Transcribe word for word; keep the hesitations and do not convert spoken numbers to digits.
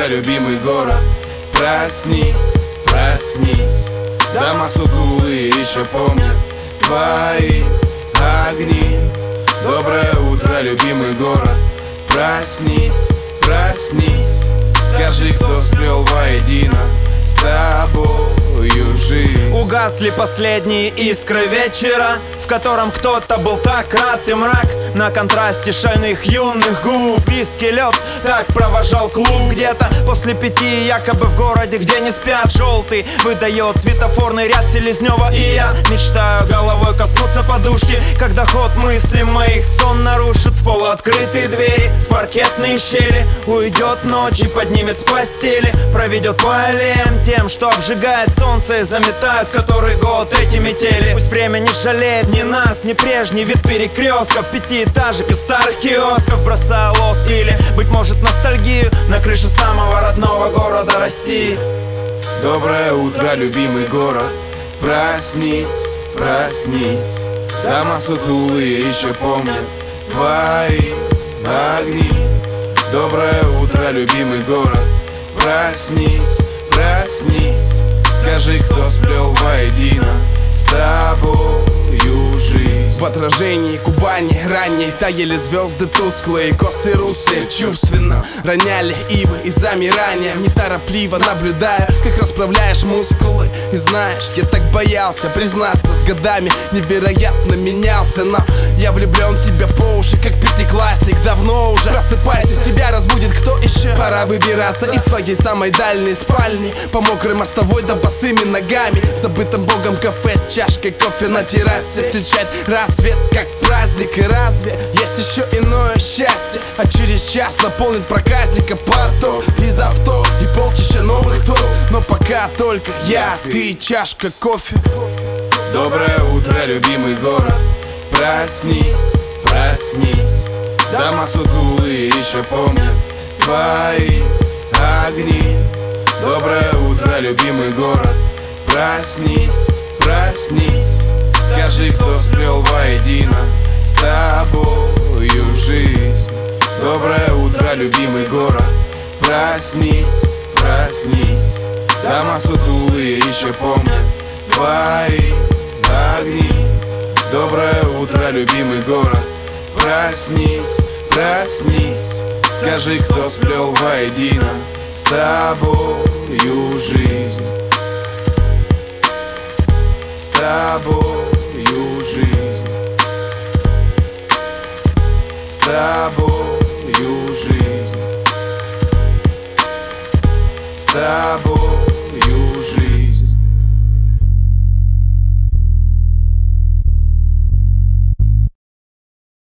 утра, любимый город. Проснись, проснись. Дома сутулые еще помнят твои огни. Доброе утро, любимый город. Проснись, проснись. Скажи, кто сплел воедино с тобою жизнь. Угасли последние искры вечера, в котором кто-то был так рад, и мрак на контрасте шальных юных губ. Виски, лед, так провожал клуб. Где-то после пяти, якобы в городе, где не спят. Желтый выдает светофорный ряд Селезнева. И я мечтаю головой коснуться подушки, когда ход мыслей моих сон нарушит. В полуоткрытые двери, в паркетные щели уйдет ночь и поднимет с постели. Проведет по аллеям тем, что обжигает солнце, и заметают который год эти метели. Пусть время не жалеет ни нас, ни прежний вид перекрестков, пятиэтажек и старых киосков. Бросая лоск или, быть может, ностальгию на крышу самого родного города России. Доброе утро, любимый город. Проснись, проснись. Дома сутулые еще помнят твои огни. Доброе утро, любимый город. Проснись, проснись. Скажи, кто сплел воедино с тобою жизнь. В отражении Кубани ранней таяли звезды тусклые, косы русые чувственно роняли ивы и замирания. Неторопливо наблюдаю, как расправляешь мускулы. И знаешь, я так боялся признаться, с годами невероятно менялся. Но я влюблен в тебя по уши, как пятиклассник, давно уже. Просыпайся, тебя разбудит кто еще. Пора выбираться из твоей самой дальней спальни, по мокрой мостовой да босыми ногами. В забытом богом кафе с чашкой кофе на террасе встречать рассвет как праздник. И разве есть еще иное счастье? А через час наполнит проказника поток из авто и полчища новых ток. Но пока только я, ты и чашка кофе. Доброе утро, любимый город. Проснись, проснись. Дома сутулые еще помнят твои огни. Доброе утро, любимый город. Проснись, проснись. Скажи, кто сплел воедино с тобою жизнь. Доброе утро, любимый город. Проснись, проснись. Дома сутулые еще помнят твои огни. Доброе утро, любимый город. Проснись, проснись. Скажи, кто сплел воедино с тобою жизнь. С тобою жизнь. С тобою жизнь. С тобою жизнь.